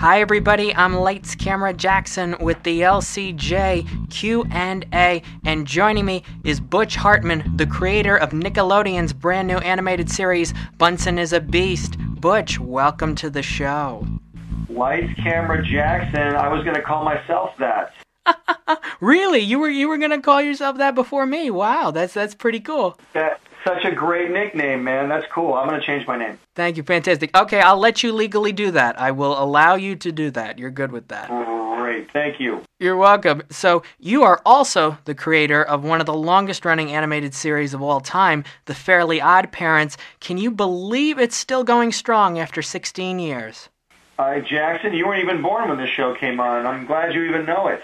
Hi everybody, I'm Lights Camera Jackson with the LCJ Q&A, and joining me is Butch Hartman, the creator of Nickelodeon's brand new animated series, Bunsen is a Beast. Butch, welcome to the show. Lights Camera Jackson, I was going to call myself that. Really? You were going to call yourself that before me? Wow, that's pretty cool. That's such a great nickname, man. That's cool. I'm going to change my name. Thank you, fantastic. Okay, I'll let you legally do that. I will allow you to do that. You're good with that. Great, thank you. You're welcome. So, you are also the creator of one of the longest-running animated series of all time, The Fairly Odd Parents. Can you believe it's still going strong after 16 years? Jackson, you weren't even born when this show came on. I'm glad you even know it.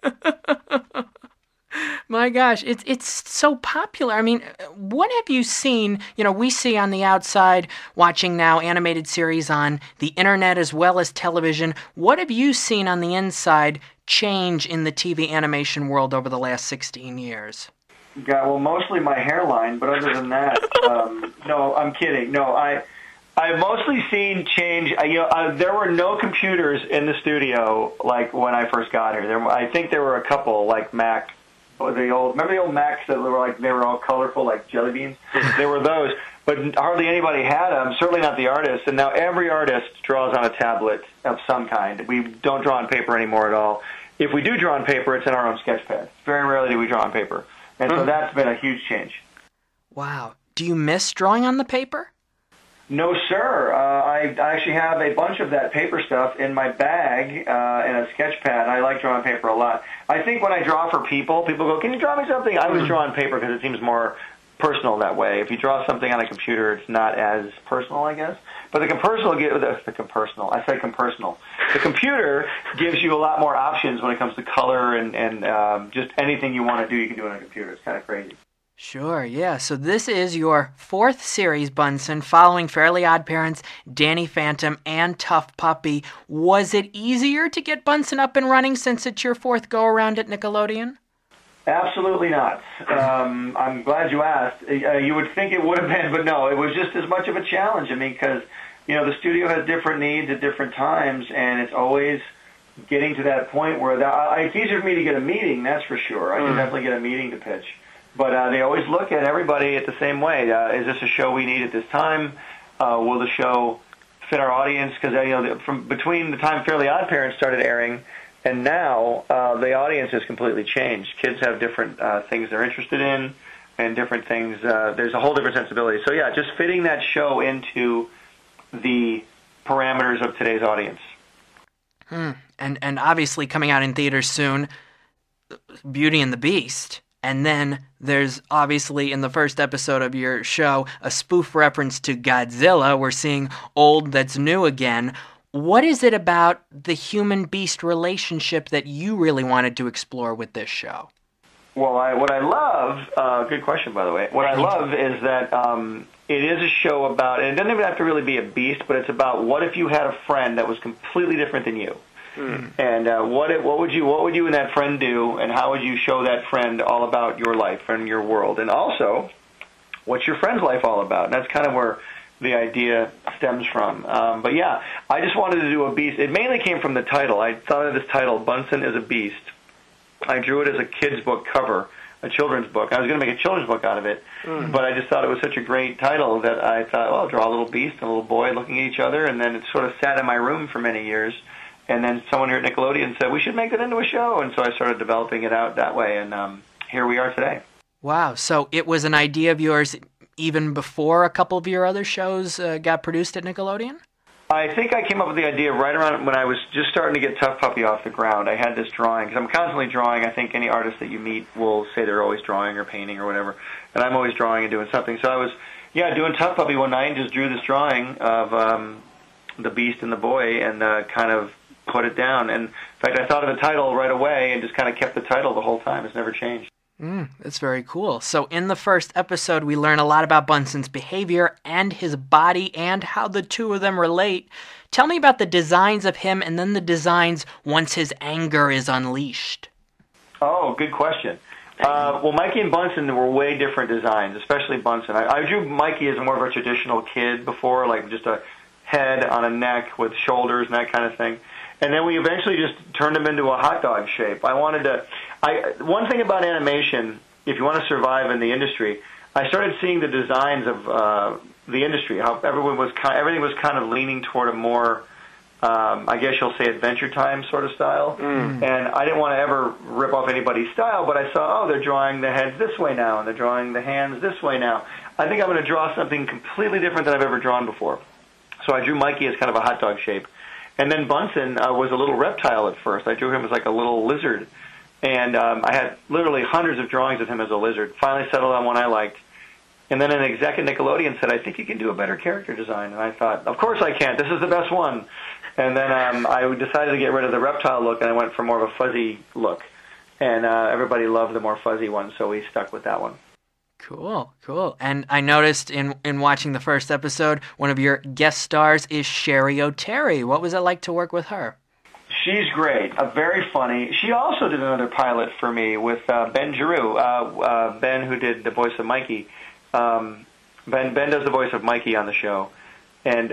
My gosh, it's so popular. I mean, what have you seen? You know, we see on the outside, watching now animated series on the internet as well as television. What have you seen on the inside change in the TV animation world over the last 16 years? Yeah, well, mostly my hairline, but other than that, no, I'm kidding. No, I've mostly seen change. There were no computers in the studio like when I first got here. I think there were a couple, like Mac. Remember the old Macs that were they were all colorful like jelly beans? There were those, but hardly anybody had them. Certainly not the artists. And now every artist draws on a tablet of some kind. We don't draw on paper anymore at all. If we do draw on paper, it's in our own sketchpad. Very rarely do we draw on paper, and so that's been a huge change. Wow. Do you miss drawing on the paper? No, sir. I actually have a bunch of that paper stuff in my bag in a sketch pad. I like drawing paper a lot. I think when I draw for people go, "Can you draw me something?" I always draw on paper because it seems more personal that way. If you draw something on a computer, it's not as personal, I guess. But the compersonal. I said compersonal. The computer gives you a lot more options when it comes to color and just anything you want to do, you can do on a computer. It's kind of crazy. Sure, yeah. So this is your fourth series, Bunsen, following Fairly Odd Parents, Danny Phantom, and Tough Puppy. Was it easier to get Bunsen up and running since it's your fourth go-around at Nickelodeon? Absolutely not. I'm glad you asked. You would think it would have been, but no, it was just as much of a challenge. I mean, because, the studio has different needs at different times, and it's always getting to that point where it's easier for me to get a meeting, that's for sure. I can definitely get a meeting to pitch. But they always look at everybody at the same way. Is this a show we need at this time? Will the show fit our audience? Because from between the time Fairly Odd Parents started airing and now, the audience has completely changed. Kids have different things they're interested in and different things. There's a whole different sensibility. So, yeah, just fitting that show into the parameters of today's audience. And obviously coming out in theaters soon, Beauty and the Beast. And then there's obviously in the first episode of your show a spoof reference to Godzilla. We're seeing old that's new again. What is it about the human-beast relationship that you really wanted to explore with this show? Well, what I love, good question, by the way. What I love is that it is a show about, and it doesn't even have to really be a beast, but it's about what if you had a friend that was completely different than you. And what would you and that friend do, and how would you show that friend all about your life and your world, and also what's your friend's life all about? And that's kind of where the idea stems from. But yeah, I just wanted to do a beast. It mainly came from the title. I thought of this title, Bunsen is a Beast. I drew it as a kid's book cover, a children's book. I was going to make a children's book out of it, but I just thought it was such a great title that I thought, well, I'll draw a little beast and a little boy looking at each other, and then it sort of sat in my room for many years. And then someone here at Nickelodeon said, we should make that into a show. And so I started developing it out that way, and here we are today. Wow. So it was an idea of yours even before a couple of your other shows got produced at Nickelodeon? I think I came up with the idea right around when I was just starting to get Tough Puppy off the ground. I had this drawing, because I'm constantly drawing. I think any artist that you meet will say they're always drawing or painting or whatever. And I'm always drawing and doing something. So I was, doing Tough Puppy one night and just drew this drawing of the beast and the boy and kind of put it down. And in fact, I thought of the title right away and just kind of kept the title the whole time. It's never changed. That's very cool. So in the first episode, we learn a lot about Bunsen's behavior and his body and how the two of them relate. Tell me about the designs of him and then the designs once his anger is unleashed. Oh, good question. Well, Mikey and Bunsen were way different designs, especially Bunsen. I drew Mikey as more of a traditional kid before, like just a head on a neck with shoulders and that kind of thing. And then we eventually just turned him into a hot dog shape. One thing about animation, if you want to survive in the industry, I started seeing the designs of the industry, how everything was kind of leaning toward a more, I guess you'll say, Adventure Time sort of style. And I didn't want to ever rip off anybody's style, but I saw, they're drawing the heads this way now, and they're drawing the hands this way now. I think I'm going to draw something completely different than I've ever drawn before. So I drew Mikey as kind of a hot dog shape. And then Bunsen was a little reptile at first. I drew him as like a little lizard. And I had literally hundreds of drawings of him as a lizard. Finally settled on one I liked. And then an exec at Nickelodeon said, I think you can do a better character design. And I thought, of course I can. This is the best one. And then I decided to get rid of the reptile look, and I went for more of a fuzzy look. And everybody loved the more fuzzy one, so we stuck with that one. Cool, cool. And I noticed in watching the first episode, one of your guest stars is Cheri Oteri. What was it like to work with her? She's great, very funny. She also did another pilot for me with Ben Giroux, Ben who did the voice of Mikey. Ben does the voice of Mikey on the show, and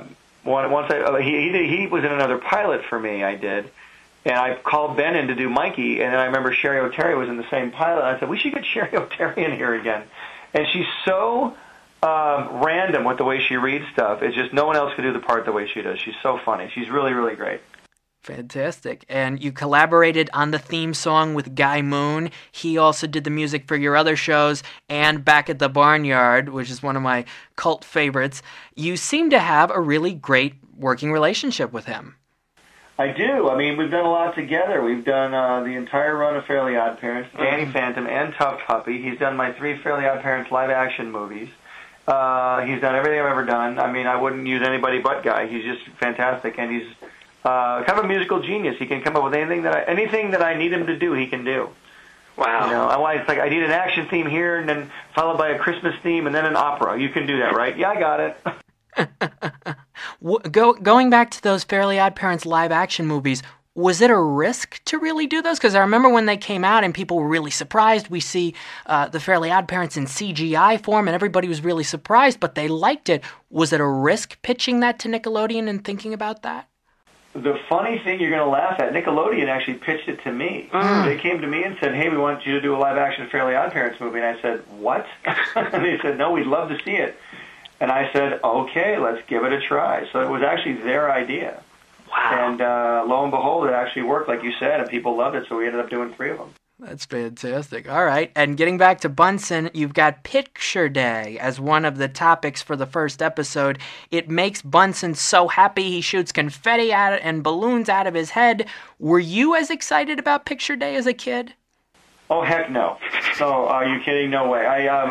he was in another pilot for me. I did, and I called Ben in to do Mikey, and then I remember Cheri Oteri was in the same pilot. And I said we should get Cheri Oteri in here again, and she's so random with the way she reads stuff. It's just no one else could do the part the way she does. She's so funny. She's really, really great. Fantastic. And you collaborated on the theme song with Guy Moon. He also did the music for your other shows and Back at the Barnyard, which is one of my cult favorites. You seem to have a really great working relationship with him. I do. I mean, we've done a lot together. We've done the entire run of Fairly Odd Parents, Danny Phantom, and Tough Puppy. He's done my 3 Fairly Odd Parents live-action movies. He's done everything I've ever done. I mean, I wouldn't use anybody but Guy. He's just fantastic, and he's kind of a musical genius. He can come up with anything that I need him to do, he can do. Wow. You know, it's like I need an action theme here, and then followed by a Christmas theme, and then an opera. You can do that, right? Yeah, I got it. Going back to those Fairly Odd Parents live-action movies, was it a risk to really do those? Because I remember when they came out and people were really surprised. We see the Fairly Odd Parents in CGI form, and everybody was really surprised, but they liked it. Was it a risk pitching that to Nickelodeon and thinking about that? The funny thing you're going to laugh at, Nickelodeon actually pitched it to me. They came to me and said, hey, we want you to do a live-action Fairly Odd Parents movie. And I said, what? And they said, no, we'd love to see it. And I said, okay, let's give it a try. So it was actually their idea. Wow. And lo and behold, it actually worked, like you said, and people loved it, so we ended up doing 3 of them. That's fantastic. All right. And getting back to Bunsen, you've got Picture Day as one of the topics for the first episode. It makes Bunsen so happy he shoots confetti at it and balloons out of his head. Were you as excited about Picture Day as a kid? Oh, heck no. No, are you kidding? No way.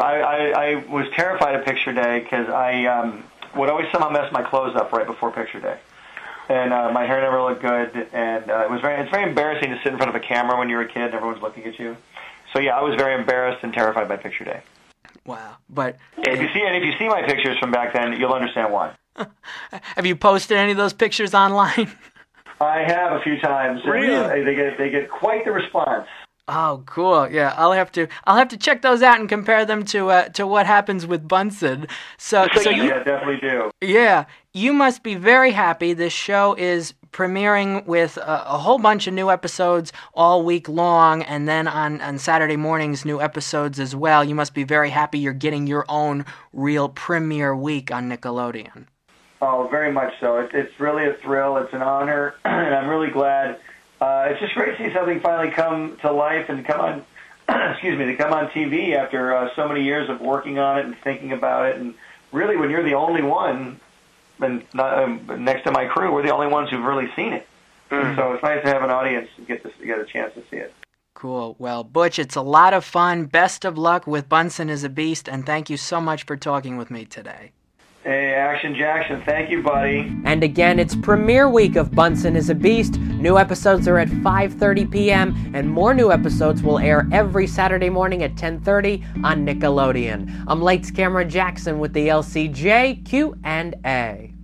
I was terrified of Picture Day because I would always somehow mess my clothes up right before Picture Day. And my hair never looked good, and it's very embarrassing to sit in front of a camera when you're a kid and everyone's looking at you. So yeah, I was very embarrassed and terrified by Picture Day. Wow. But if you see my pictures from back then, you'll understand why. Have you posted any of those pictures online? I have a few times. Really? And, they get quite the response. Oh, cool. Yeah, I'll have to check those out and compare them to what happens with Bunsen. So you yeah, definitely do. Yeah, you must be very happy. This show is premiering with a whole bunch of new episodes all week long, and then on Saturday mornings, new episodes as well. You must be very happy you're getting your own real premiere week on Nickelodeon. Oh, very much so. It's really a thrill. It's an honor, and I'm really glad. It's just great to see something finally come to life and come on, to come on TV after so many years of working on it and thinking about it. And really, when you're the only one, and next to my crew, we're the only ones who've really seen it. And so it's nice to have an audience and get a chance to see it. Cool. Well, Butch, it's a lot of fun. Best of luck with Bunsen is a Beast, and thank you so much for talking with me today. Hey, Action Jackson, thank you, buddy. And again, it's premiere week of Bunsen is a Beast. New episodes are at 5:30 p.m., and more new episodes will air every Saturday morning at 10:30 on Nickelodeon. I'm Lights Camera Jackson with the LCJ Q&A.